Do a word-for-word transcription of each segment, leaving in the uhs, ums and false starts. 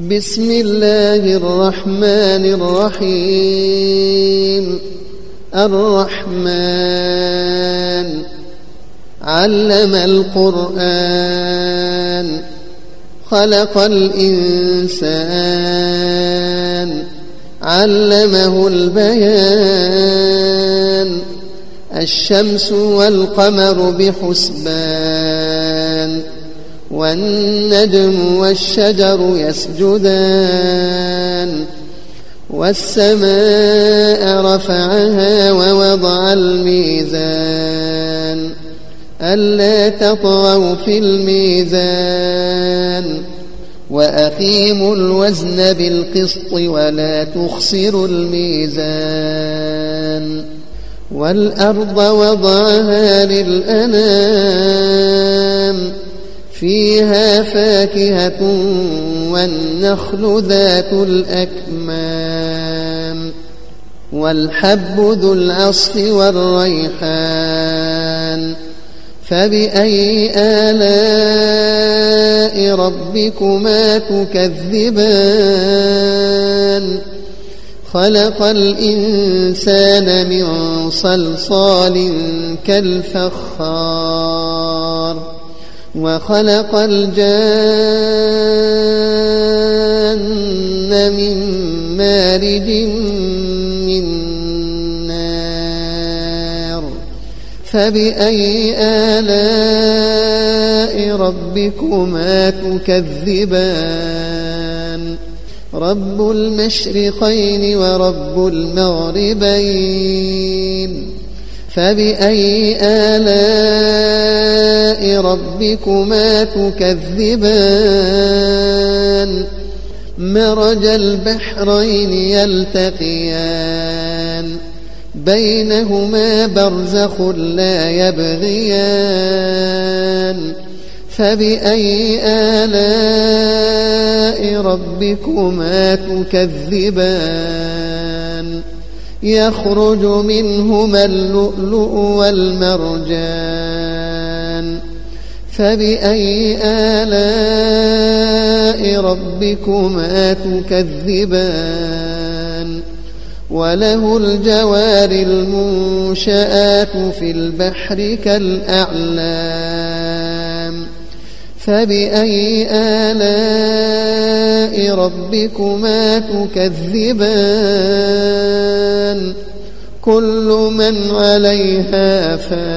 بسم الله الرحمن الرحيم. الرحمن علم القرآن خلق الإنسان علمه البيان الشمس والقمر بحسبان والنجم والشجر يسجدان والسماء رفعها ووضع الميزان ألا تطغوا في الميزان وأقيموا الوزن بالقسط ولا تخسروا الميزان والأرض وضعها للأنام فيها فاكهة والنخل ذات الأكمام والحب ذو العصف والريحان فبأي آلاء ربكما تكذبان خلق الإنسان من صلصال كالفخار وخلق الجان من مارج من نار فبأي آلاء ربكما تكذبان رب المشرقين ورب المغربين فبأي آلاء ربكما تكذبان مرج البحرين يلتقيان بينهما برزخ لا يبغيان فبأي آلاء ربكما تكذبان يخرج منهما اللؤلؤ والمرجان فبأي آلاء ربكما تكذبان وله الجوار المنشآت في البحر كالأعلام فبأي آلاء ربكما تكذبان كل من عليها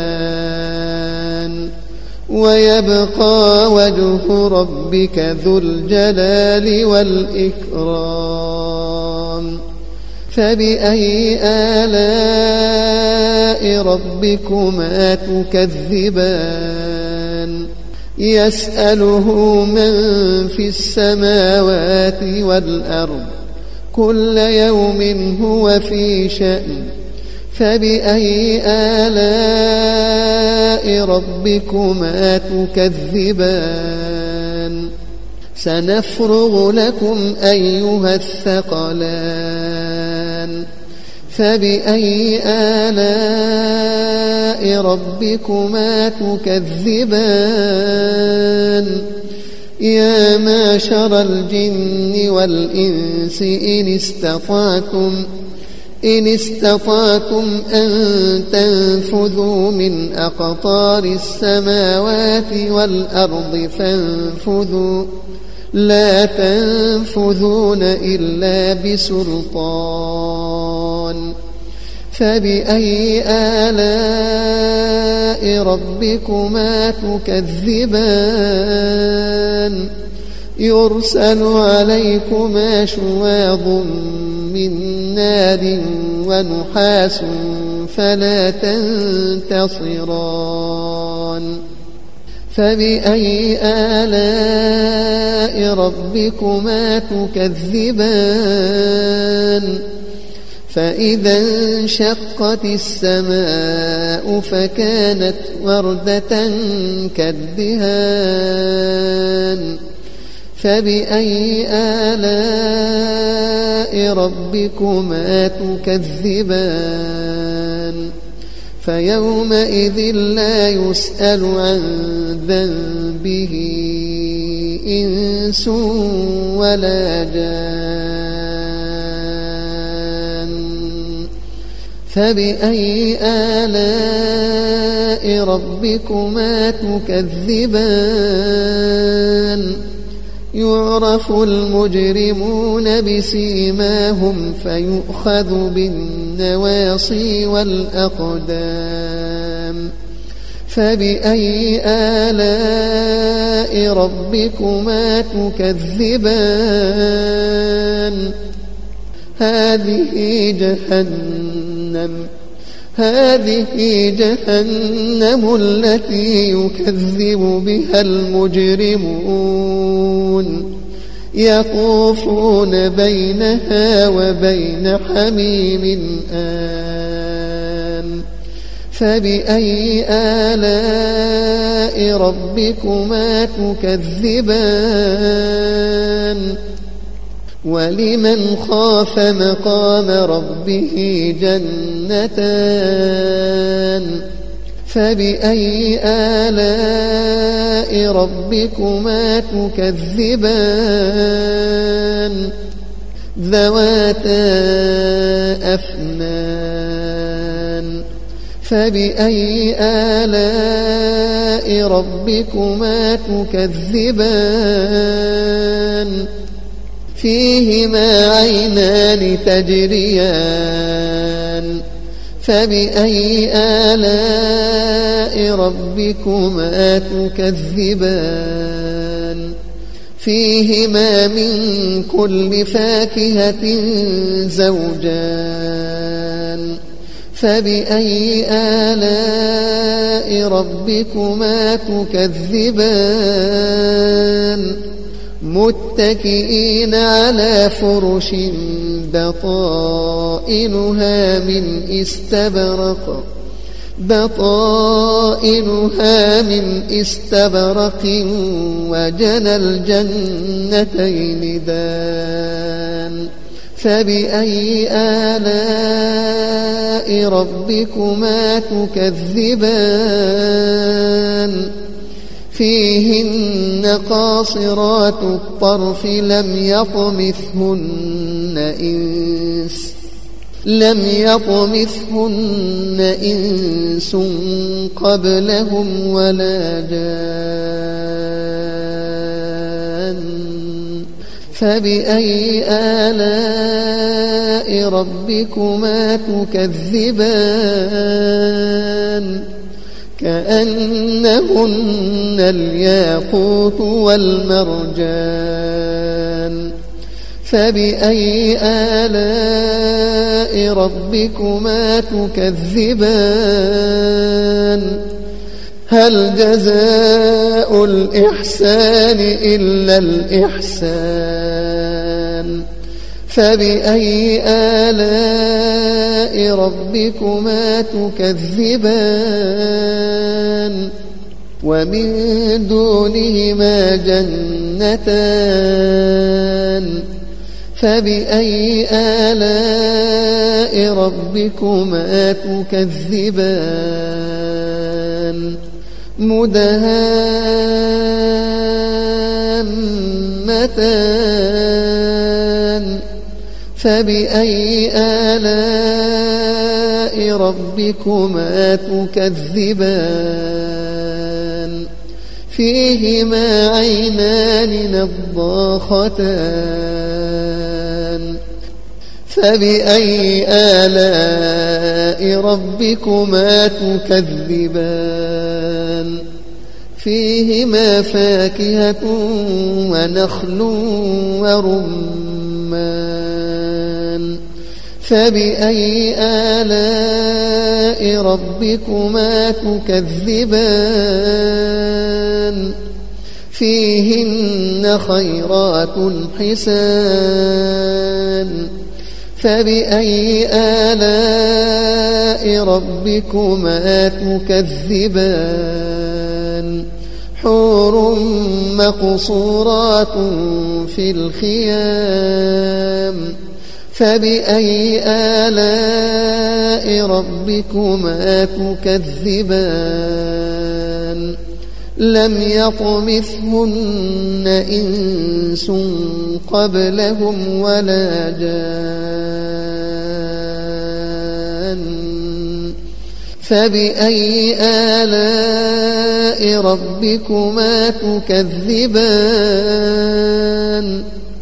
فان ويبقى وجه ربك ذو الجلال والإكرام فبأي آلاء ربكما تكذبان يسأله من في السماوات والأرض كل يوم هو في شأن فبأي آلاء ربكما تكذبان سنفرغ لكم أيها الثقلان فبأي آلاء ربكما تكذبان يا معشر الجن والإنس إن استطعتم إن استطعتم أن تنفذوا من أقطار السماوات والأرض فانفذوا لا تنفذون إلا بسلطان فبأي آلاء ربكما تكذبان يرسل عليكما شواظ من نار ونحاس فلا تنتصران فبأي آلاء ربكما تكذبان فإذا انشقت السماء فكانت وردة كالدهان فبأي آلاء ربكما تكذبان فيومئذ لا يسأل عن ذنبه إنس ولا جان فبأي آلاء ربكما تكذبان يعرف المجرمون بسيماهم فيؤخذ بالنواصي والأقدام فبأي آلاء ربكما تكذبان هذه جهنم هذه جهنم التي يكذب بها المجرمون يطوفون بينها وبين حميم آن فبأي آلاء ربكما تكذبان ولمن خاف مقام ربه جنتان فبأي آلاء ربكما تكذبان ذواتا أفنان فبأي آلاء ربكما تكذبان فيهما عينان تجريان فبأي آلاء ربكما تكذبان فيهما من كل فاكهة زوجان فبأي آلاء ربكما تكذبان متكئين على فرش بطائنها من استبرق بطائنها من استبرق وجنى الجنتين دان فبأي آلاء ربكما تكذبان فيهن قاصرات الطرف لم يطمثهن إنس لم يطمثهن إنس قبلهم ولا جان فبأي آلاء ربكما تكذبان كأنهن الياقوت والمرجان فبأي آلاء ربكما تكذبان هل جزاء الإحسان إلا الإحسان فبأي آلاء ربكما تكذبان ومن دونهما جنتان فبأي آلاء ربكما تكذبان مدهامتان فبأي آلاء ربكما تكذبان فيهما عينان نضاختان فبأي آلاء ربكما تكذبان فيهما فاكهة ونخل ورمان فبأي آلاء ربكما تكذبان فيهن خيرات حسان فبأي آلاء ربكما تكذبان حور مقصورات في الخيام فبأي آلاء ربكما تكذبان لم يطمثهن إنس قبلهم ولا جان فبأي آلاء ربكما تكذبان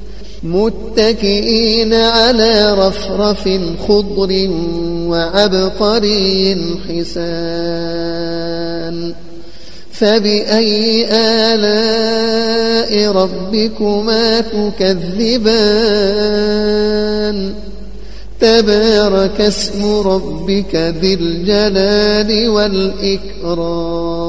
متكئين على رفرف خضر وعبقري حسان فبأي آلاء ربكما تكذبان تبارك اسم ربك ذي الجلال والإكرام